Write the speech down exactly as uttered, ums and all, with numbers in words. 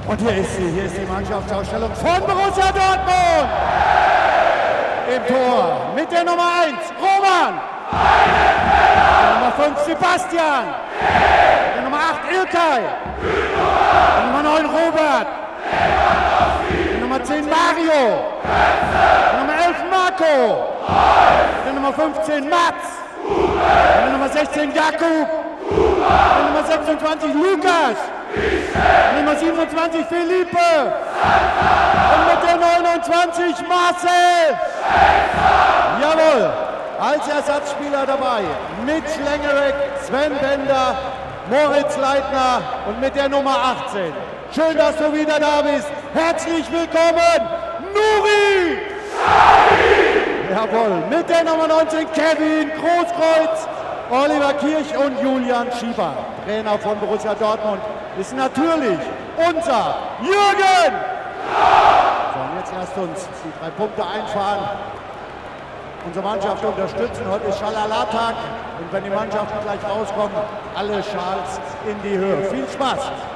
Und hier ist sie, hier ist die Mannschaftsausstellung von Borussia Dortmund. Im Tor mit der Nummer eins, Roman. Der Nummer fünf, Sebastian. Der Nummer acht, Ilkay. Der Nummer neun, Robert. Der Nummer zehn, Mario. Der Nummer elf, Marco. Der Nummer fünfzehn, Mats. Der Nummer sechzehn, Jakub. Der Nummer sechsundzwanzig, Lukas. Der Nummer siebenundzwanzig, Felipe. Und mit der neunundzwanzig, Marcel. Jawohl, als Ersatzspieler dabei mit Schlengerek, Sven Bender, Moritz Leitner und mit der Nummer achtzehn. Schön, dass du wieder da bist. Herzlich willkommen, Nuri! Jawohl, mit der Nummer neunzehn, Kevin Großkreuz, Oliver Kirch und Julian Schieber. Trainer von Borussia Dortmund ist natürlich unser Jürgen! So, und jetzt lasst uns die drei Punkte einfahren. Unsere Mannschaft unterstützen. Heute ist Schalala-Tag und wenn die Mannschaften gleich rauskommen, alle Schals in die Höhe. Viel Spaß!